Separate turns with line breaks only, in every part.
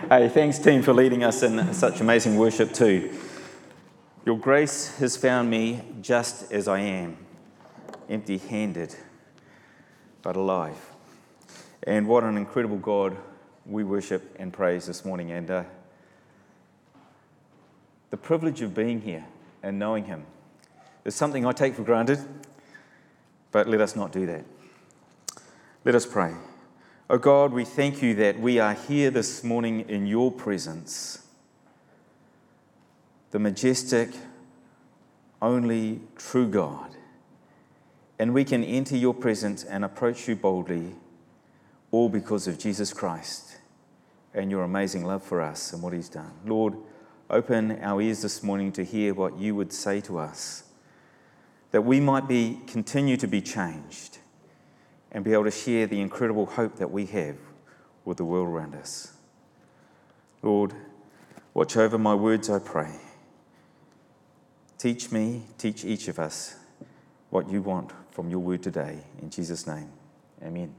Hey, thanks team for leading us in such amazing worship too. Your grace has found me just as I am, empty-handed, but alive. And what an incredible God we worship and praise this morning. And the privilege of being here and knowing Him is something I take for granted, but let us not do that. Let us pray. Oh God, we thank you that we are here this morning in your presence, the majestic, only true God. And we can enter your presence and approach you boldly, all because of Jesus Christ and your amazing love for us and what He's done. Lord, open our ears this morning to hear what you would say to us, that we might continue to be changed and be able to share the incredible hope that we have with the world around us. Lord, watch over my words, I pray. Teach me, teach each of us what you want from your word today. In Jesus' name, amen.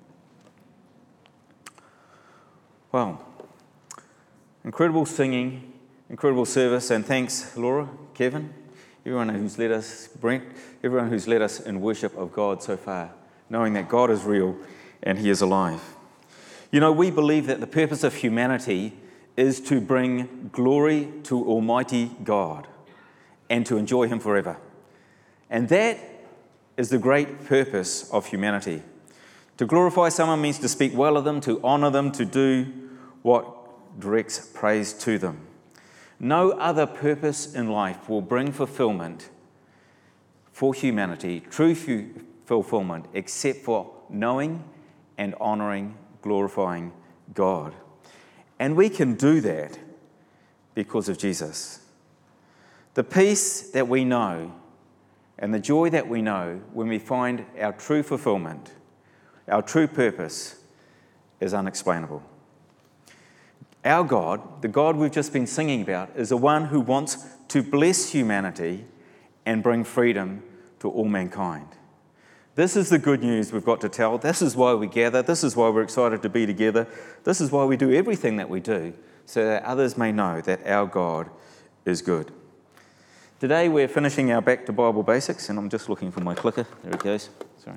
Wow. Incredible singing, incredible service, and thanks, Laura, Kevin, everyone who's led us, Brent, everyone who's led us in worship of God so far, knowing that God is real and He is alive. You know, we believe that the purpose of humanity is to bring glory to Almighty God and to enjoy Him forever. And that is the great purpose of humanity. To glorify someone means to speak well of them, to honour them, to do what directs praise to them. No other purpose in life will bring fulfillment for humanity, true fulfillment, except for knowing and honouring, glorifying God. And we can do that because of Jesus. The peace that we know and the joy that we know when we find our true fulfillment, our true purpose, is unexplainable. Our God, the God we've just been singing about, is the one who wants to bless humanity and bring freedom to all mankind. This is the good news we've got to tell. This is why we gather. This is why we're excited to be together. This is why we do everything that we do, so that others may know that our God is good. Today we're finishing our Back to Bible Basics, and I'm just looking for my clicker. There it goes. Sorry.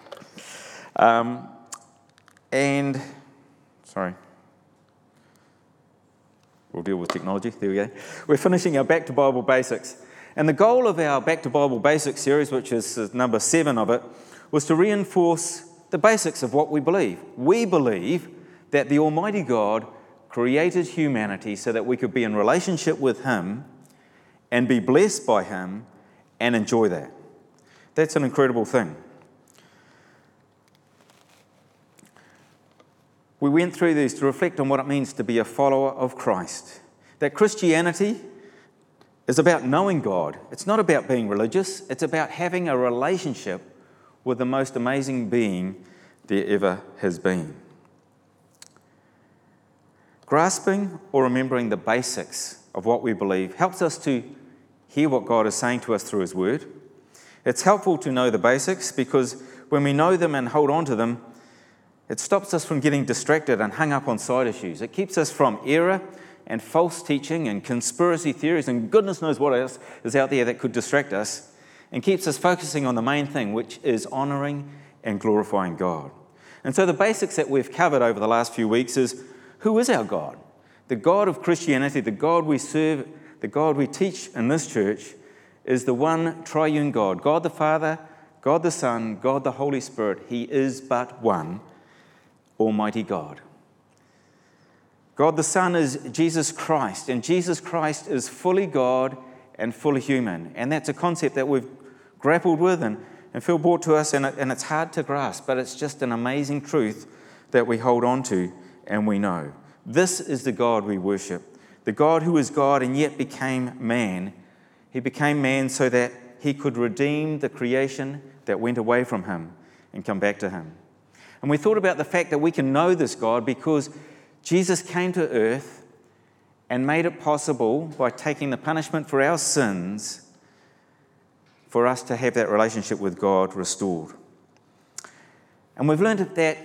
We'll deal with technology. There we go. We're finishing our Back to Bible Basics. And the goal of our Back to Bible Basics series, which is number 7 of it, was to reinforce the basics of what we believe. We believe that the Almighty God created humanity so that we could be in relationship with Him and be blessed by Him and enjoy that. That's an incredible thing. We went through these to reflect on what it means to be a follower of Christ. That Christianity is about knowing God. It's not about being religious. It's about having a relationship with the most amazing being there ever has been. Grasping or remembering the basics of what we believe helps us to hear what God is saying to us through His Word. It's helpful to know the basics because when we know them and hold on to them, it stops us from getting distracted and hung up on side issues. It keeps us from error and false teaching and conspiracy theories and goodness knows what else is out there that could distract us, and keeps us focusing on the main thing, which is honouring and glorifying God. And so the basics that we've covered over the last few weeks is, who is our God? The God of Christianity, the God we serve, the God we teach in this church, is the one triune God. God the Father, God the Son, God the Holy Spirit. He is but one, Almighty God. God the Son is Jesus Christ, and Jesus Christ is fully God and fully human. And that's a concept that we've grappled with and feel brought to us, and it's hard to grasp, but it's just an amazing truth that we hold on to and we know. This is the God we worship, the God who is God and yet became man. He became man so that He could redeem the creation that went away from Him and come back to Him. And we thought about the fact that we can know this God because Jesus came to earth and made it possible by taking the punishment for our sins for us to have that relationship with God restored. And we've learned that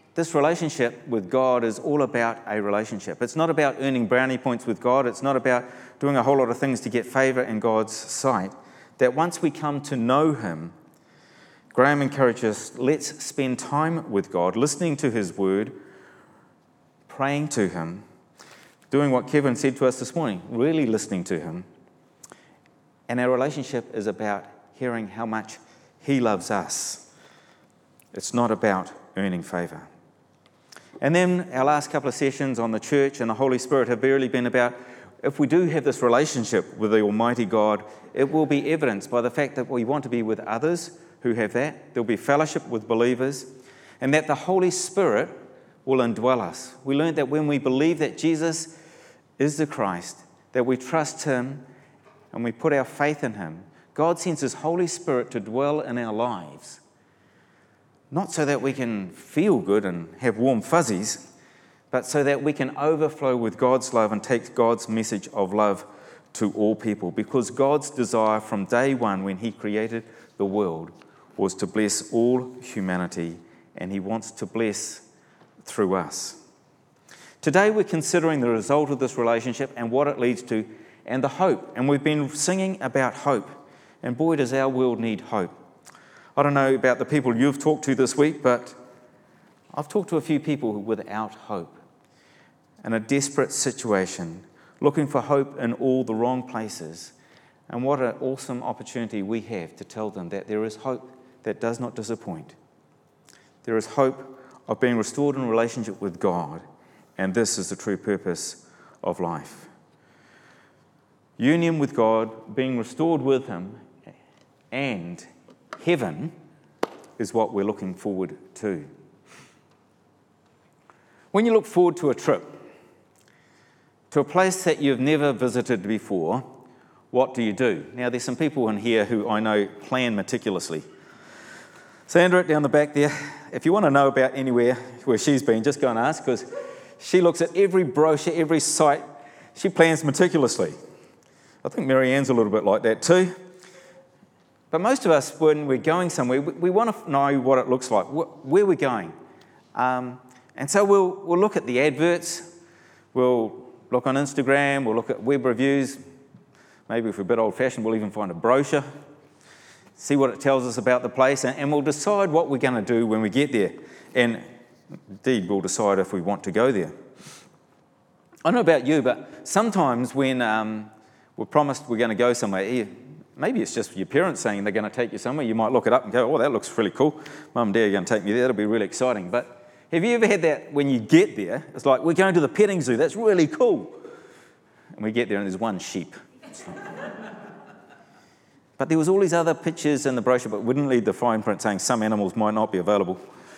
This relationship with God is all about a relationship. It's not about earning brownie points with God. It's not about doing a whole lot of things to get favour in God's sight. That once we come to know him, Graham encourages us, let's spend time with God, listening to his word, praying to him, doing what Kevin said to us this morning, really listening to him. And our relationship is about hearing how much he loves us. It's not about earning favour. And then our last couple of sessions on the church and the Holy Spirit have really been about, if we do have this relationship with the Almighty God, it will be evidenced by the fact that we want to be with others who have that. There'll be fellowship with believers, and that the Holy Spirit will indwell us. We learned that when we believe that Jesus is the Christ, that we trust him and we put our faith in him, God sends his Holy Spirit to dwell in our lives. Not so that we can feel good and have warm fuzzies, but so that we can overflow with God's love and take God's message of love to all people. Because God's desire from day one when he created the world was to bless all humanity, and he wants to bless through us. Today we're considering the result of this relationship and what it leads to, and the hope. And we've been singing about hope. And boy, does our world need hope. I don't know about the people you've talked to this week, but I've talked to a few people who are without hope, in a desperate situation, looking for hope in all the wrong places. And what an awesome opportunity we have to tell them that there is hope that does not disappoint. There is hope of being restored in relationship with God, and this is the true purpose of life. Union with God, being restored with him, and heaven is what we're looking forward to. When you look forward to a trip, to a place that you've never visited before, what do you do? Now, there's some people in here who I know plan meticulously. Sandra, down the back there, if you want to know about anywhere where she's been, just go and ask, because she looks at every brochure, every site. She plans meticulously. I think Mary Ann's a little bit like that too. But most of us, when we're going somewhere, we want to know what it looks like, where we're going. And so we'll look at the adverts, we'll look on Instagram, we'll look at web reviews. Maybe if we're a bit old-fashioned, we'll even find a brochure, see what it tells us about the place, and we'll decide what we're going to do when we get there. And indeed, we'll decide if we want to go there. I don't know about you, but sometimes when we're promised we're going to go somewhere, maybe it's just your parents saying they're going to take you somewhere, you might look it up and go, oh, that looks really cool. Mum and Dad are going to take me there, that'll be really exciting. But have you ever had that when you get there, it's like, we're going to the petting zoo, that's really cool. And we get there and there's one sheep. But there was all these other pictures in the brochure, but wouldn't read the fine print saying some animals might not be available.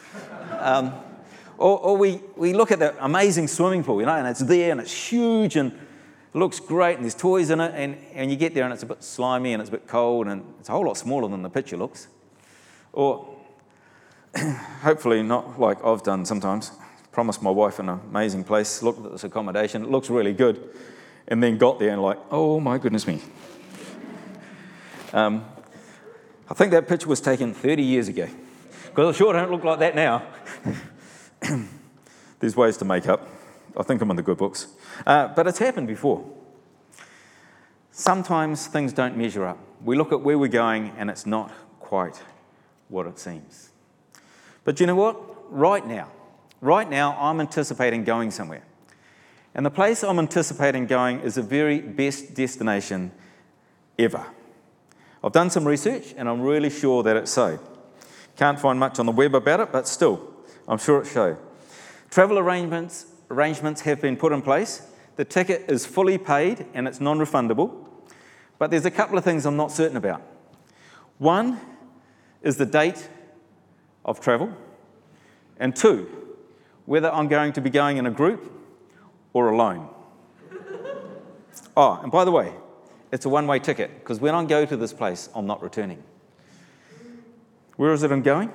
Or we look at the amazing swimming pool, and it's there and it's huge and it looks great and there's toys in it, and you get there and it's a bit slimy and it's a bit cold and it's a whole lot smaller than the picture looks. Or hopefully not like I've done sometimes, promised my wife an amazing place, looked at this accommodation, it looks really good, and then got there and like, oh my goodness me. I think that picture was taken 30 years ago, because I sure don't look like that now. There's ways to make up. I think I'm in the good books. But it's happened before. Sometimes things don't measure up. We look at where we're going and it's not quite what it seems. But you know what? Right now I'm anticipating going somewhere. And the place I'm anticipating going is the very best destination ever. I've done some research and I'm really sure that it's so. Can't find much on the web about it, but still, I'm sure it's so. Travel arrangements have been put in place. The ticket is fully paid and it's non-refundable. But there's a couple of things I'm not certain about. One is the date of travel. And two, whether I'm going to be going in a group or alone. Oh, and by the way, it's a one-way ticket, because when I go to this place, I'm not returning. Where is it I'm going?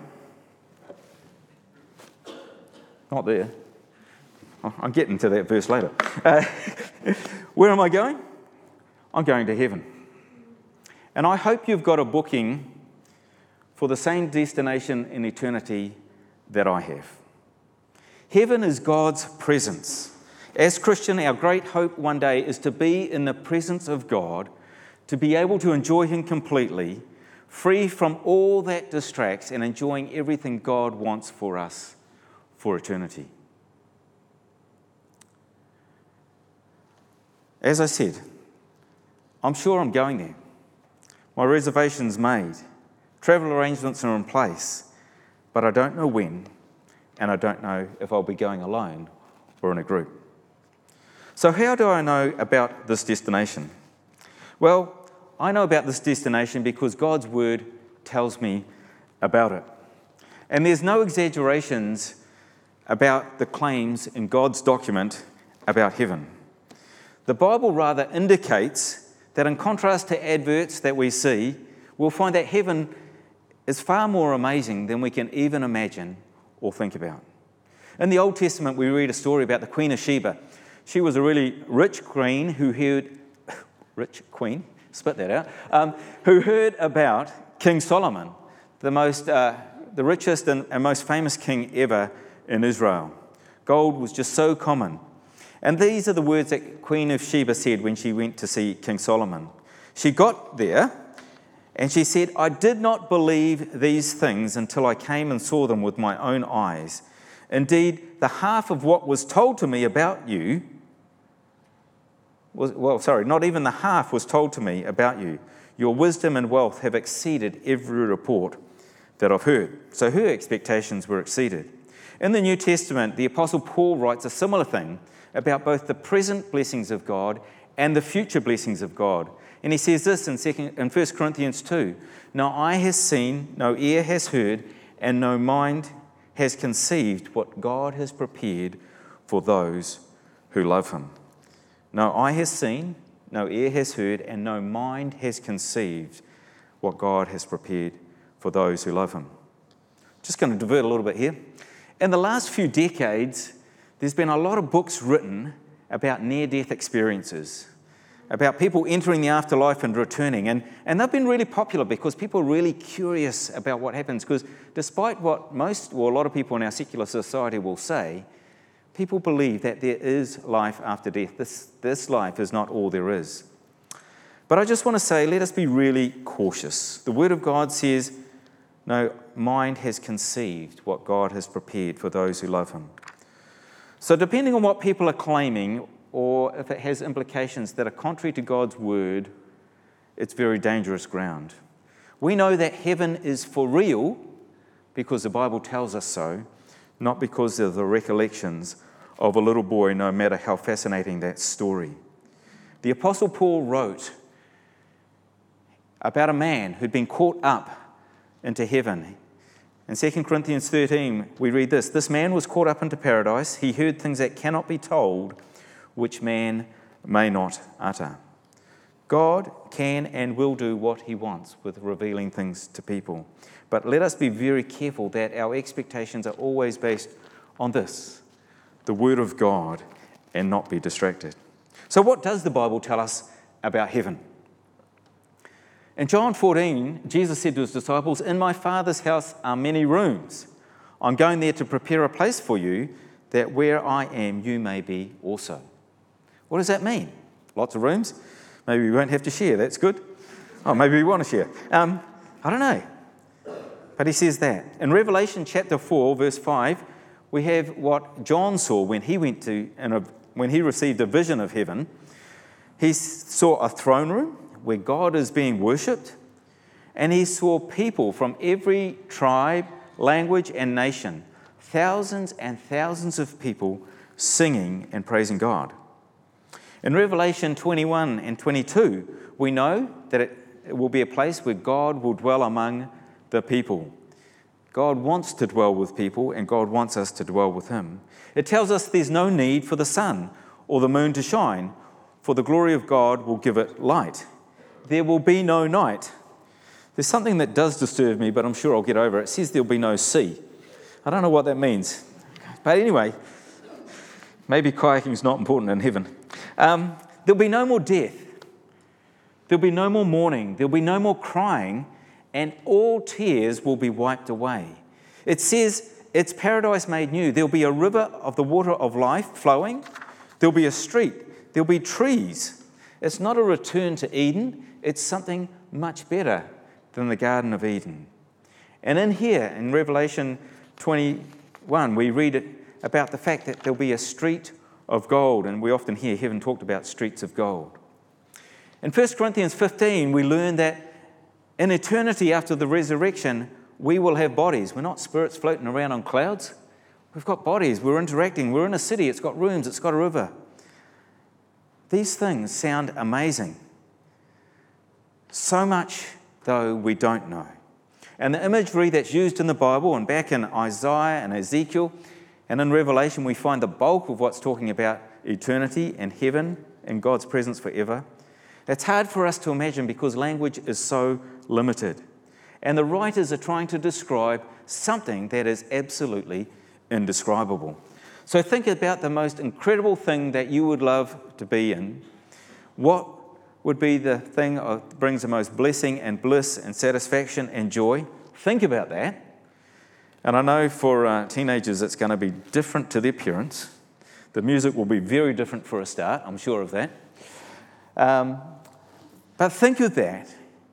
Not there. I'll get into that verse later. Where am I going? I'm going to heaven. And I hope you've got a booking for the same destination in eternity that I have. Heaven is God's presence. As Christian, our great hope one day is to be in the presence of God, to be able to enjoy Him completely, free from all that distracts and enjoying everything God wants for us for eternity. As I said, I'm sure I'm going there. My reservation's made. Travel arrangements are in place, but I don't know when, and I don't know if I'll be going alone or in a group. So how do I know about this destination? Well, I know about this destination because God's Word tells me about it. And there's no exaggerations about the claims in God's document about heaven. The Bible rather indicates that in contrast to adverts that we see, we'll find that heaven is far more amazing than we can even imagine or think about. In the Old Testament, we read a story about the Queen of Sheba. She was a really rich queen who heard about King Solomon, the richest and most famous king ever in Israel. Gold was just so common. And these are the words that Queen of Sheba said when she went to see King Solomon. She got there and she said, "I did not believe these things until I came and saw them with my own eyes. Indeed, the half of what was told to me about you not even the half was told to me about you. Your wisdom and wealth have exceeded every report that I've heard." So her expectations were exceeded. In the New Testament, the Apostle Paul writes a similar thing about both the present blessings of God and the future blessings of God. And he says this in 1 Corinthians 2, "No eye has seen, no ear has heard, and no mind has conceived what God has prepared for those who love Him." No eye has seen, no ear has heard, and no mind has conceived what God has prepared for those who love Him. Just going to divert a little bit here. In the last few decades, there's been a lot of books written about near-death experiences, about people entering the afterlife and returning. And they've been really popular because people are really curious about what happens. Because despite what a lot of people in our secular society will say, people believe that there is life after death. This life is not all there is. But I just want to say, let us be really cautious. The Word of God says, no mind has conceived what God has prepared for those who love Him. So depending on what people are claiming, or if it has implications that are contrary to God's Word, it's very dangerous ground. We know that heaven is for real because the Bible tells us so, not because of the recollections of a little boy, no matter how fascinating that story. The Apostle Paul wrote about a man who'd been caught up into heaven. In 2 Corinthians 13, we read this: "This man was caught up into paradise. He heard things that cannot be told, which man may not utter." God can and will do what He wants with revealing things to people. But let us be very careful that our expectations are always based on this, the Word of God, and not be distracted. So what does the Bible tell us about heaven? In John 14, Jesus said to His disciples, "In my Father's house are many rooms. I'm going there to prepare a place for you, that where I am, you may be also." What does that mean? Lots of rooms? Maybe we won't have to share. That's good. Oh, maybe we want to share. I don't know. But He says that. In Revelation chapter 4, verse 5, we have what John saw when he received a vision of heaven. He saw a throne room where God is being worshipped, and he saw people from every tribe, language, and nation, thousands and thousands of people singing and praising God. In Revelation 21 and 22, we know that it will be a place where God will dwell among the people. God wants to dwell with people, and God wants us to dwell with Him. It tells us there's no need for the sun or the moon to shine, for the glory of God will give it light. There will be no night. There's something that does disturb me, but I'm sure I'll get over it. It says there'll be no sea. I don't know what that means. But anyway, maybe kayaking's not important in heaven. There'll be no more death. There'll be no more mourning. There'll be no more crying, and all tears will be wiped away. It says It's paradise made new. There'll be a river of the water of life flowing. There'll be a street. There'll be trees. It's not a return to Eden. It's something much better than the Garden of Eden. And in here, in Revelation 21, we read about the fact that there'll be a street of gold, and we often hear heaven talked about streets of gold. In 1 Corinthians 15, we learn that in eternity after the resurrection, we will have bodies. We're not spirits floating around on clouds. We've got bodies. We're interacting. We're in a city. It's got rooms. It's got a river. These things sound amazing. So much, though, we don't know. And the imagery that's used in the Bible and back in Isaiah and Ezekiel and in Revelation, we find the bulk of what's talking about eternity and heaven and God's presence forever. It's hard for us to imagine because language is so limited. And the writers are trying to describe something that is absolutely indescribable. So think about the most incredible thing that you would love to be in. What would be the thing that brings the most blessing and bliss and satisfaction and joy? Think about that. And I know for teenagers it's going to be different to their parents. The music will be very different for a start, I'm sure of that. But think of that,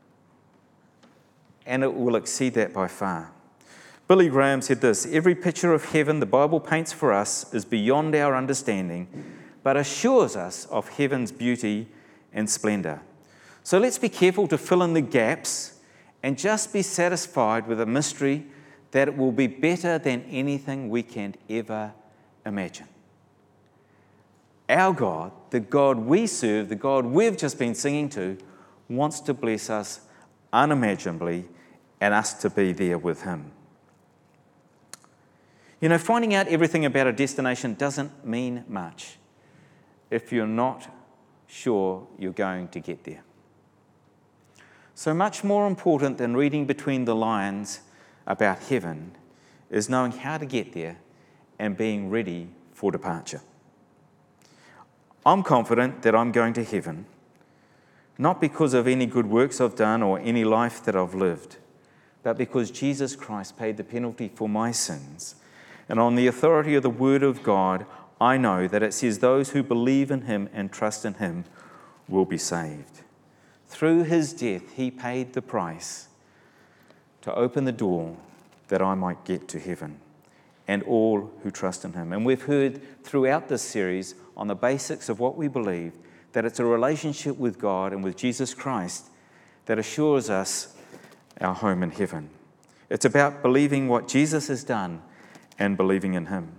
and it will exceed that by far. Billy Graham said this: "Every picture of heaven the Bible paints for us is beyond our understanding, but assures us of heaven's beauty and splendor." So let's be careful to fill in the gaps and just be satisfied with a mystery that it will be better than anything we can ever imagine. Our God, the God we serve, the God we've just been singing to, wants to bless us unimaginably and us to be there with him. You know, finding out everything about a destination doesn't mean much if you're not sure you're going to get there. So much more important than reading between the lines about heaven is knowing how to get there and being ready for departure. I'm confident that I'm going to heaven, not because of any good works I've done or any life that I've lived, but because Jesus Christ paid the penalty for my sins. And on the authority of the Word of God, I know that it says those who believe in him and trust in him will be saved. Through his death, he paid the price to open the door that I might get to heaven, and all who trust in him. And we've heard throughout this series on the basics of what we believe, that it's a relationship with God and with Jesus Christ that assures us our home in heaven. It's about believing what Jesus has done and believing in him.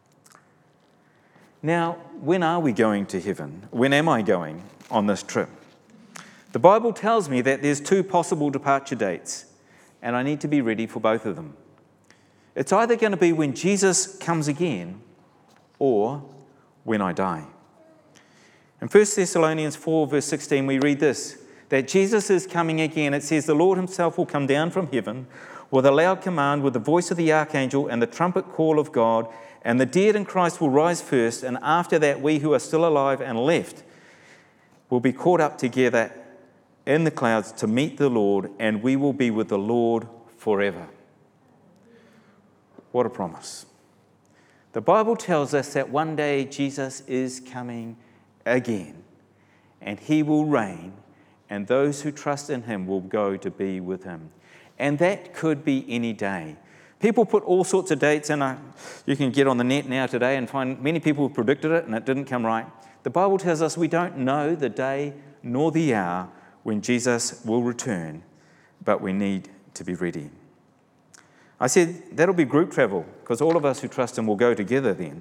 Now, when are we going to heaven? When am I going on this trip? The Bible tells me that there's 2 possible departure dates, and I need to be ready for both of them. It's either going to be when Jesus comes again or when I die. In 1 Thessalonians 4, verse 16, we read this, that Jesus is coming again. It says, "The Lord himself will come down from heaven with a loud command, with the voice of the archangel and the trumpet call of God, and the dead in Christ will rise first, and after that we who are still alive and left will be caught up together in the clouds to meet the Lord, and we will be with the Lord forever." What a promise. The Bible tells us that one day Jesus is coming again, and he will reign, and those who trust in him will go to be with him. And that could be any day. People put all sorts of dates in. You can get on the net now today and find many people who predicted it and it didn't come right. The Bible tells us we don't know the day nor the hour when Jesus will return, but we need to be ready. I said that'll be group travel because all of us who trust him will go together then.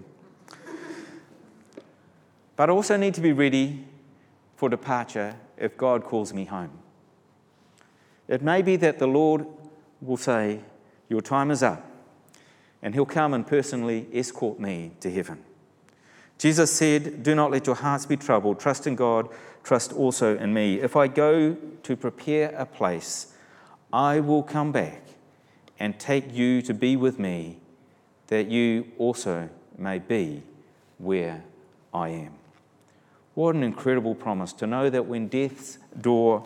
But I also need to be ready for departure if God calls me home. It may be that the Lord will say, "Your time is up," and he'll come and personally escort me to heaven. Jesus said, "Do not let your hearts be troubled. Trust in God, trust also in me. If I go to prepare a place, I will come back and take you to be with me, that you also may be where I am." What an incredible promise to know that when death's door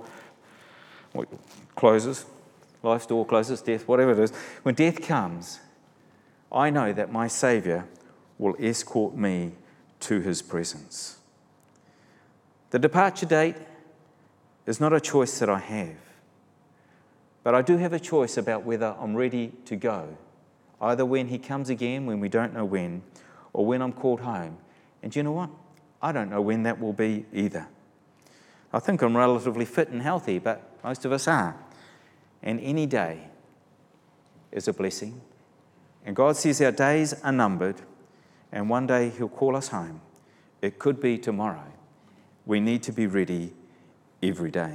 closes, life's door closes, death, whatever it is, when death comes, I know that my Saviour will escort me to his presence. The departure date is not a choice that I have, but I do have a choice about whether I'm ready to go, either when he comes again, when we don't know when, or when I'm called home. And do you know what? I don't know when that will be either. I think I'm relatively fit and healthy, but most of us are. And any day is a blessing. And God says our days are numbered, and one day he'll call us home. It could be tomorrow. We need to be ready every day.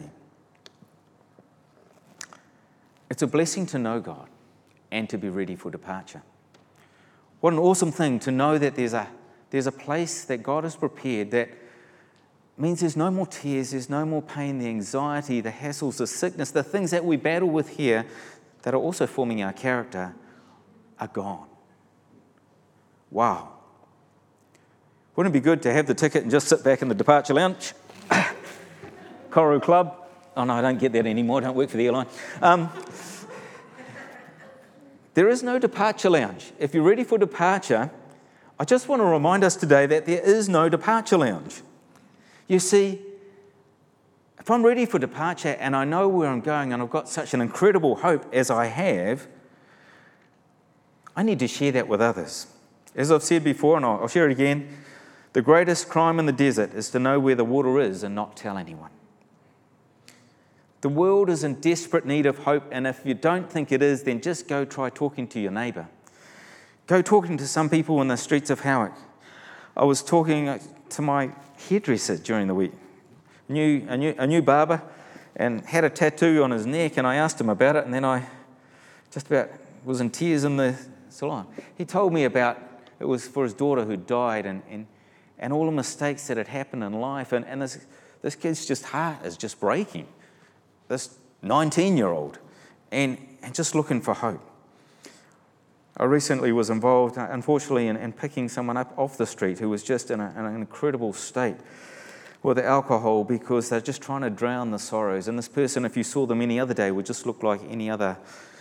It's a blessing to know God and to be ready for departure. What an awesome thing to know that there's a place that God has prepared that means there's no more tears, there's no more pain, the anxiety, the hassles, the sickness, the things that we battle with here that are also forming our character are gone. Wow. Wouldn't it be good to have the ticket and just sit back in the departure lounge? Koru Club. Oh no, I don't get that anymore. I don't work for the airline. There is no departure lounge. If you're ready for departure, I just want to remind us today that there is no departure lounge. You see, if I'm ready for departure and I know where I'm going and I've got such an incredible hope as I have, I need to share that with others. As I've said before, and I'll share it again, the greatest crime in the desert is to know where the water is and not tell anyone. The world is in desperate need of hope, and if you don't think it is, then just go try talking to your neighbour. Go talking to some people in the streets of Howick. I was talking to my hairdresser during the week, a new barber, and had a tattoo on his neck, and I asked him about it, and then I just about was in tears in the salon. He told me about it was for his daughter who died, and all the mistakes that had happened in life, and this kid's heart is just breaking. This 19-year-old, and just looking for hope. I recently was involved, unfortunately, in picking someone up off the street who was just in an incredible state with alcohol because they're just trying to drown the sorrows. And this person, if you saw them any other day, would just look like any other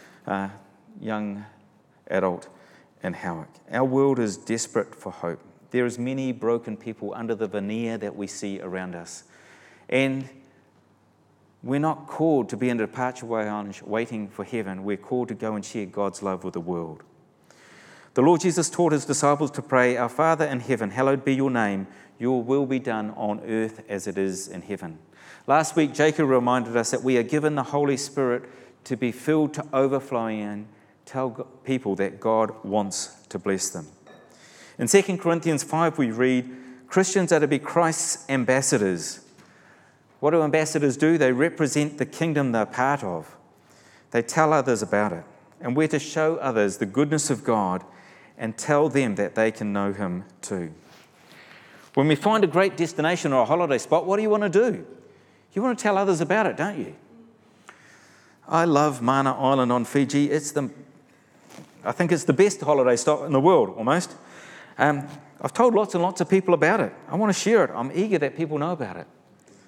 young adult in Howick. Our world is desperate for hope. There is many broken people under the veneer that we see around us. And we're not called to be in a departure lounge waiting for heaven. We're called to go and share God's love with the world. The Lord Jesus taught his disciples to pray, "Our Father in heaven, hallowed be your name. Your will be done on earth as it is in heaven." Last week, Jacob reminded us that we are given the Holy Spirit to be filled to overflowing and tell people that God wants to bless them. In 2 Corinthians 5, we read, Christians are to be Christ's ambassadors. What do ambassadors do? They represent the kingdom they're part of. They tell others about it. And we're to show others the goodness of God and tell them that they can know him too. When we find a great destination or a holiday spot, what do you want to do? You want to tell others about it, don't you? I love Mana Island on Fiji. I think it's the best holiday stop in the world, almost. I've told lots and lots of people about it. I want to share it. I'm eager that people know about it.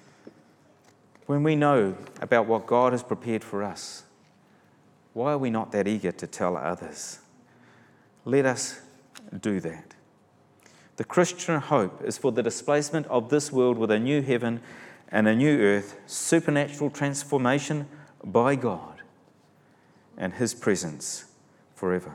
When we know about what God has prepared for us, why are we not that eager to tell others? Let us do that. The Christian hope is for the displacement of this world with a new heaven and a new earth, supernatural transformation by God and his presence forever.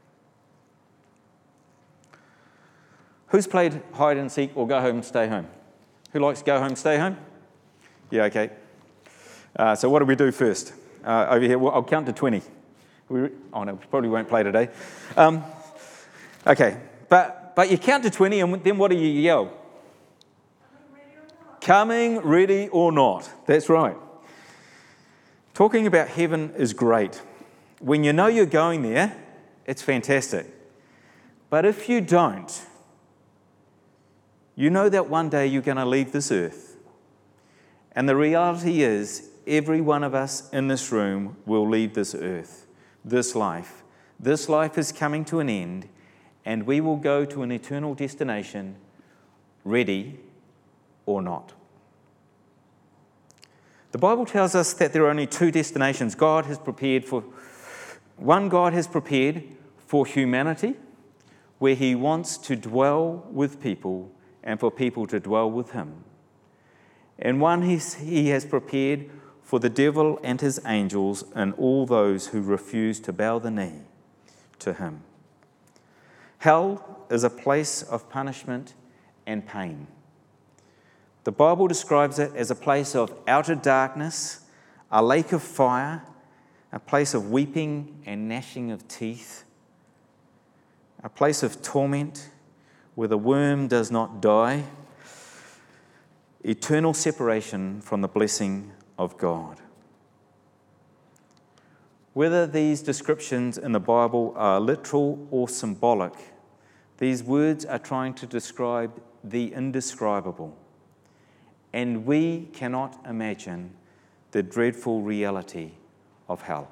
Who's played hide and seek or go home, stay home? Who likes go home, stay home? Yeah, okay. So what do we do first? Over here, I'll count to 20. No, we probably won't play today. Okay, but you count to 20 and then what do you yell? Coming, ready or not. That's right. Talking about heaven is great. When you know you're going there, it's fantastic. But if you don't, you know that one day you're going to leave this earth. And the reality is, every one of us in this room will leave this earth, this life. This life is coming to an end, and we will go to an eternal destination, ready or not. The Bible tells us that there are only two destinations God has prepared for humanity, where he wants to dwell with people and for people to dwell with him. And one he has prepared for the devil and his angels and all those who refuse to bow the knee to him. Hell is a place of punishment and pain. The Bible describes it as a place of outer darkness, a lake of fire, a place of weeping and gnashing of teeth, a place of torment where the worm does not die, eternal separation from the blessing of God. Whether these descriptions in the Bible are literal or symbolic, these words are trying to describe the indescribable. And we cannot imagine the dreadful reality of hell.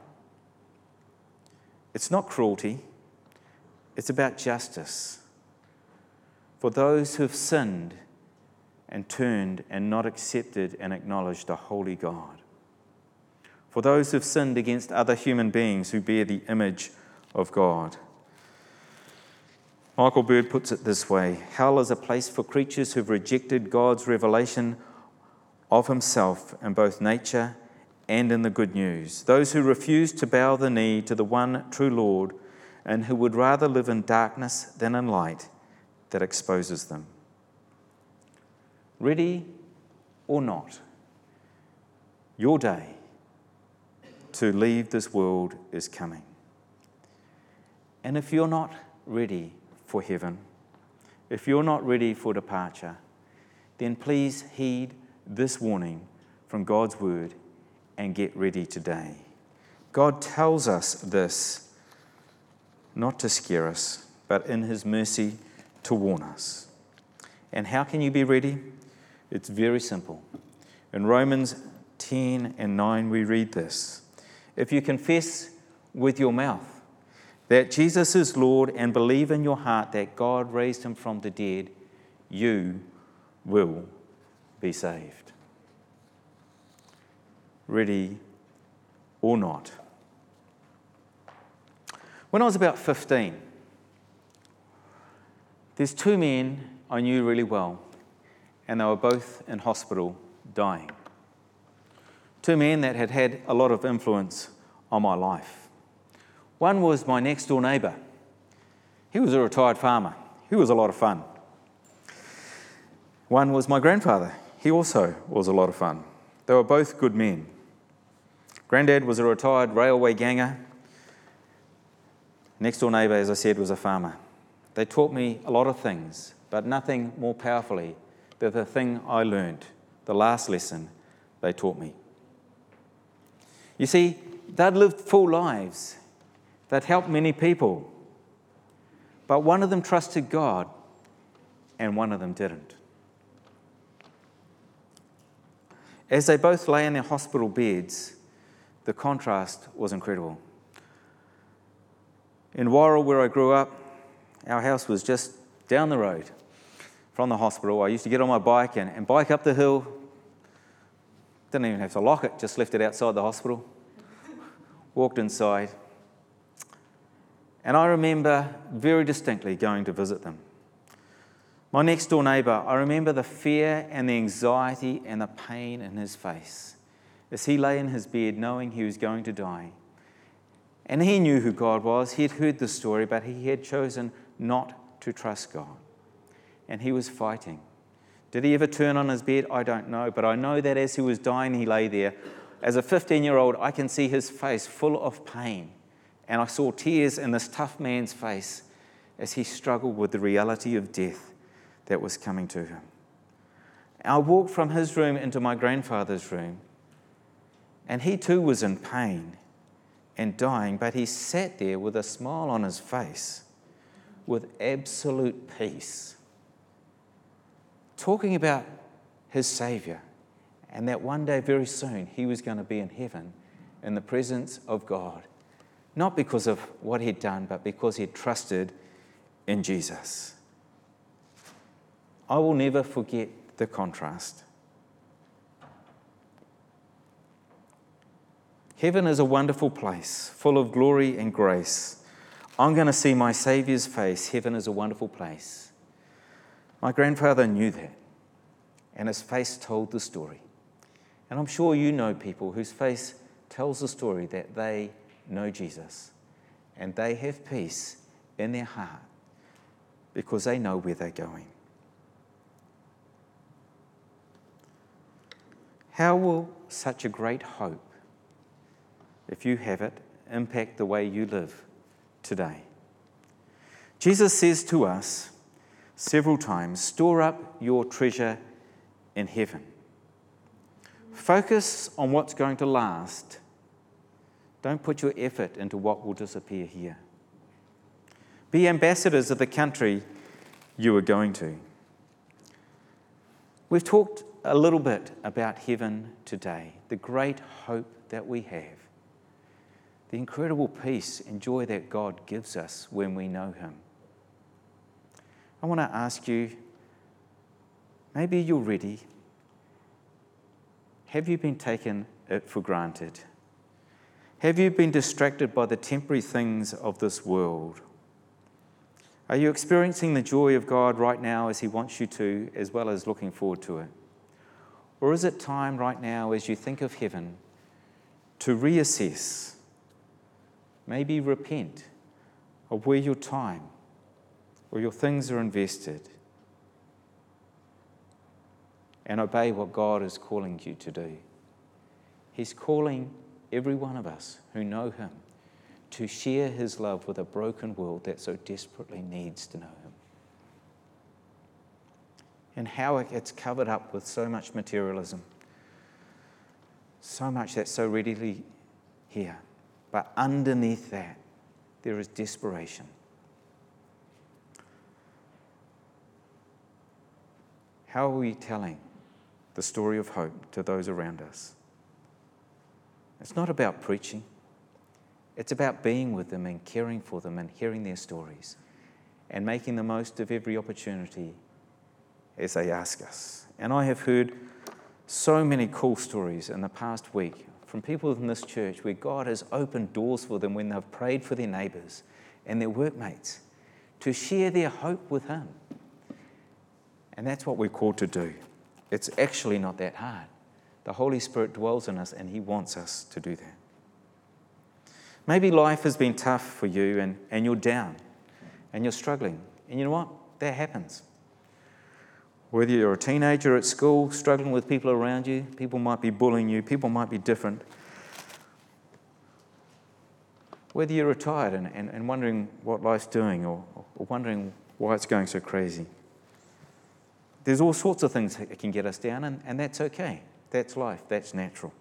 It's not cruelty, it's about justice for those who have sinned and turned and not accepted and acknowledged a holy God. For those who have sinned against other human beings who bear the image of God. Michael Bird puts it this way: hell is a place for creatures who've rejected God's revelation of himself in both nature and in the good news. Those who refuse to bow the knee to the one true Lord and who would rather live in darkness than in light that exposes them. Ready or not, your day to leave this world is coming. And if you're not ready for heaven, if you're not ready for departure, then please heed this warning from God's word and get ready today. God tells us this not to scare us, but in his mercy to warn us. And how can you be ready? It's very simple. In Romans 10 and 9 we read this: if you confess with your mouth that Jesus is Lord and believe in your heart that God raised him from the dead, you will be saved. Ready or not. When I was about 15, there's two men I knew really well, and they were both in hospital dying. Two men that had had a lot of influence on my life. One was my next door neighbour. He was a retired farmer. He was a lot of fun. One was my grandfather. He also was a lot of fun. They were both good men. Granddad was a retired railway ganger. Next door neighbour, as I said, was a farmer. They taught me a lot of things, but nothing more powerfully than the thing I learned, the last lesson they taught me. You see, they'd lived full lives. They'd helped many people. But one of them trusted God and one of them didn't. As they both lay in their hospital beds, the contrast was incredible. In Worrell, where I grew up, our house was just down the road from the hospital. I used to get on my bike and bike up the hill. Didn't even have to lock it, just left it outside the hospital. Walked inside. And I remember very distinctly going to visit them. My next door neighbour, I remember the fear and the anxiety and the pain in his face as he lay in his bed knowing he was going to die. And he knew who God was. He had heard the story, but he had chosen not to trust God. And he was fighting. Did he ever turn on his bed? I don't know. But I know that as he was dying, he lay there. As a 15-year-old, I can see his face full of pain. And I saw tears in this tough man's face as he struggled with the reality of death that was coming to him. I walked from his room into my grandfather's room, and he too was in pain and dying, but he sat there with a smile on his face, with absolute peace, talking about his Saviour, and that one day very soon he was going to be in heaven in the presence of God, not because of what he'd done, but because he'd trusted in Jesus. I will never forget the contrast. Heaven is a wonderful place, full of glory and grace. I'm going to see my Saviour's face. Heaven is a wonderful place. My grandfather knew that, and his face told the story. And I'm sure you know people whose face tells the story that they know Jesus, and they have peace in their heart because they know where they're going. How will such a great hope, if you have it, impact the way you live today? Jesus says to us several times, store up your treasure in heaven. Focus on what's going to last. Don't put your effort into what will disappear here. Be ambassadors of the country you are going to. We've talked a little bit about heaven today, the great hope that we have, the incredible peace and joy that God gives us when we know Him. I want to ask you, maybe you're ready. Have you been taking it for granted? Have you been distracted by the temporary things of this world? Are you experiencing the joy of God right now as He wants you to, as well as looking forward to it? Or is it time right now, as you think of heaven, to reassess, maybe repent of where your time or your things are invested, and obey what God is calling you to do? He's calling every one of us who know Him to share His love with a broken world that so desperately needs to know Him. And how it gets covered up with so much materialism, so much that's so readily here. But underneath that, there is desperation. How are we telling the story of hope to those around us? It's not about preaching. It's about being with them and caring for them and hearing their stories and making the most of every opportunity as they ask us. And I have heard so many cool stories in the past week from people in this church where God has opened doors for them when they've prayed for their neighbours and their workmates to share their hope with Him. And that's what we're called to do. It's actually not that hard. The Holy Spirit dwells in us and He wants us to do that. Maybe life has been tough for you and you're down and you're struggling. And you know what? That happens. Whether you're a teenager at school, struggling with people around you, people might be bullying you, people might be different. Whether you're retired and wondering what life's doing or wondering why it's going so crazy. There's all sorts of things that can get us down, and that's okay. That's life. That's natural.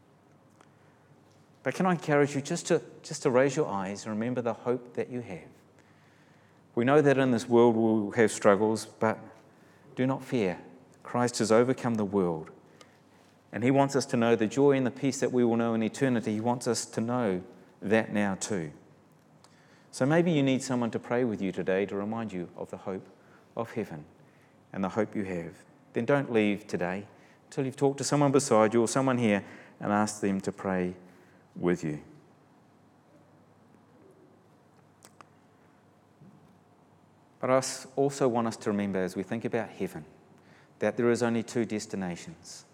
But can I encourage you just to raise your eyes and remember the hope that you have. We know that in this world we'll have struggles, but do not fear. Christ has overcome the world. And He wants us to know the joy and the peace that we will know in eternity. He wants us to know that now too. So maybe you need someone to pray with you today to remind you of the hope of heaven and the hope you have. Then don't leave today until you've talked to someone beside you or someone here and asked them to pray with you. But I also want us to remember as we think about heaven that there is only two destinations.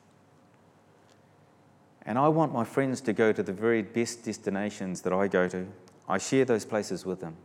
And I want my friends to go to the very best destinations that I go to. I share those places with them.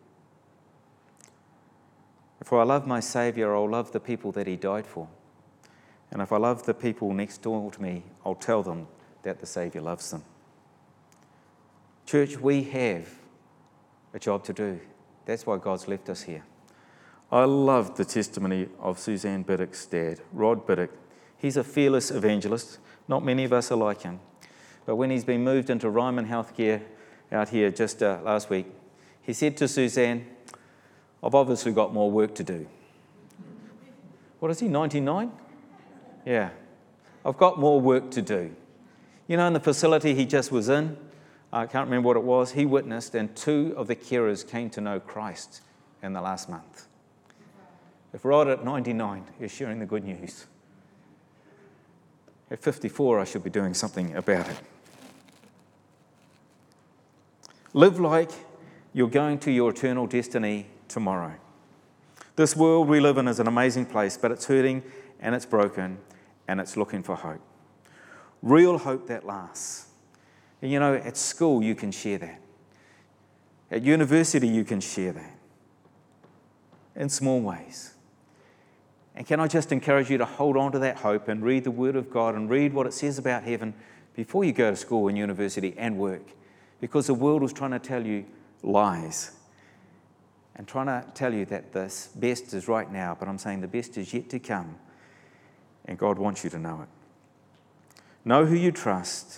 If I love my Saviour, I'll love the people that He died for. And if I love the people next door to me, I'll tell them that the Saviour loves them. Church, we have a job to do. That's why God's left us here. I love the testimony of Suzanne Biddick's dad, Rod Biddick. He's a fearless evangelist. Not many of us are like him. But when he's been moved into Ryman Healthcare out here just last week, he said to Suzanne, I've obviously got more work to do. What is he, 99? Yeah. I've got more work to do. You know, in the facility he just was in, I can't remember what it was, he witnessed and 2 of the carers came to know Christ in the last month. If Rod at 99 is sharing the good news, at 54 I should be doing something about it. Live like you're going to your eternal destiny tomorrow. This world we live in is an amazing place, but it's hurting and it's broken and it's looking for hope. Real hope that lasts. And you know, at school you can share that. At university you can share that. In small ways. And can I just encourage you to hold on to that hope and read the Word of God and read what it says about heaven before you go to school and university and work. Because the world is trying to tell you lies and trying to tell you that the best is right now, but I'm saying the best is yet to come, and God wants you to know it. Know who you trust,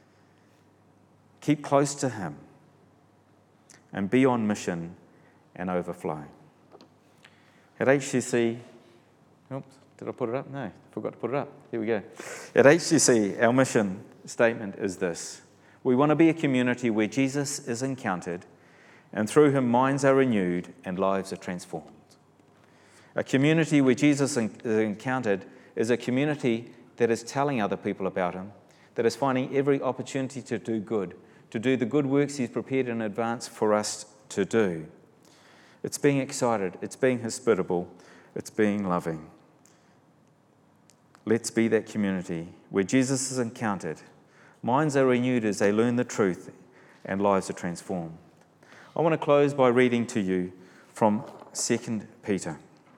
keep close to Him, and be on mission and overflow. At HCC, oops, did I put it up? No, forgot to put it up. Here we go. At HCC, our mission statement is this: we want to be a community where Jesus is encountered, and through Him minds are renewed and lives are transformed. A community where Jesus is encountered is a community that is telling other people about Him, that is finding every opportunity to do good, to do the good works He's prepared in advance for us to do. It's being excited, it's being hospitable, it's being loving. Let's be that community where Jesus is encountered, minds are renewed as they learn the truth, and lives are transformed. I want to close by reading to you from 2 Peter.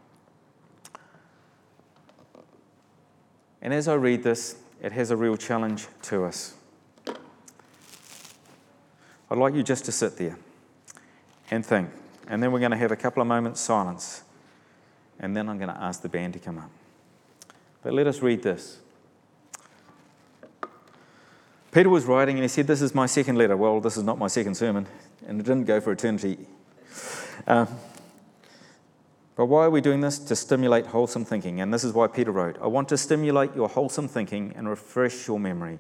And as I read this, it has a real challenge to us. I'd like you just to sit there and think. And then we're going to have a couple of moments silence. And then I'm going to ask the band to come up. But let us read this. Peter was writing and he said, "This is my second letter." Well, this is not my second sermon, and it didn't go for eternity. But why are we doing this? To stimulate wholesome thinking. And this is why Peter wrote, "I want to stimulate your wholesome thinking and refresh your memory.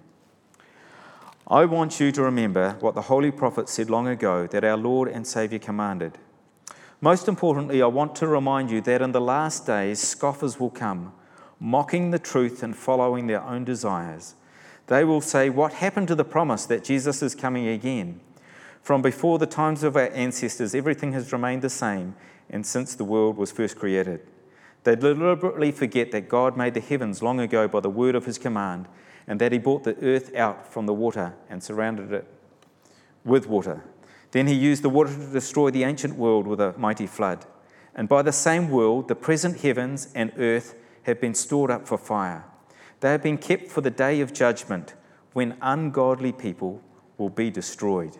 I want you to remember what the holy prophet said long ago that our Lord and Saviour commanded. Most importantly, I want to remind you that in the last days, scoffers will come, mocking the truth and following their own desires. They will say, 'What happened to the promise that Jesus is coming again? From before the times of our ancestors, everything has remained the same, and since the world was first created.' They deliberately forget that God made the heavens long ago by the word of His command, and that He brought the earth out from the water and surrounded it with water. Then He used the water to destroy the ancient world with a mighty flood. And by the same word, the present heavens and earth have been stored up for fire. They have been kept for the day of judgment, when ungodly people will be destroyed.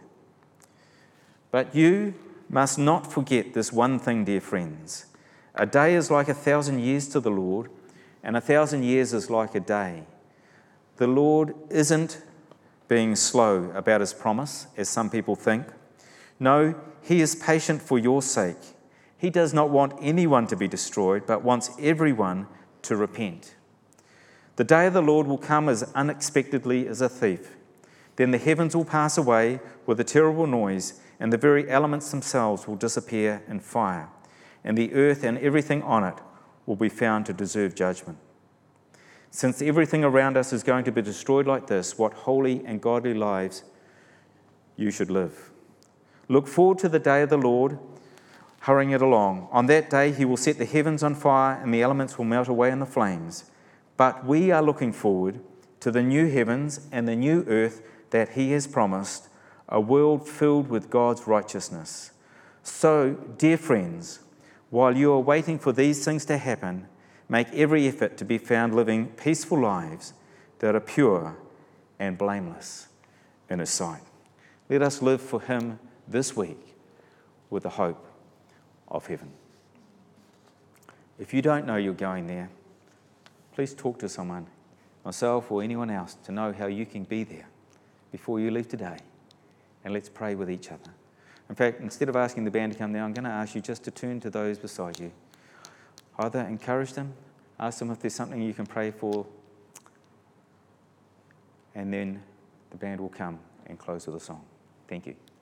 But you must not forget this one thing, dear friends. A day is like 1,000 years to the Lord, and 1,000 years is like a day. The Lord isn't being slow about His promise, as some people think. No, He is patient for your sake. He does not want anyone to be destroyed, but wants everyone to repent. The day of the Lord will come as unexpectedly as a thief. Then the heavens will pass away with a terrible noise, and the very elements themselves will disappear in fire, and the earth and everything on it will be found to deserve judgment. Since everything around us is going to be destroyed like this, what holy and godly lives you should live. Look forward to the day of the Lord, hurrying it along. On that day, He will set the heavens on fire, and the elements will melt away in the flames. But we are looking forward to the new heavens and the new earth that He has promised, a world filled with God's righteousness. So, dear friends, while you are waiting for these things to happen, make every effort to be found living peaceful lives that are pure and blameless in His sight. Let us live for Him this week with the hope of heaven. If you don't know you're going there, please talk to someone, myself or anyone else, to know how you can be there before you leave today. And let's pray with each other. In fact, instead of asking the band to come down, I'm going to ask you just to turn to those beside you. Either encourage them, ask them if there's something you can pray for, and then the band will come and close with a song. Thank you.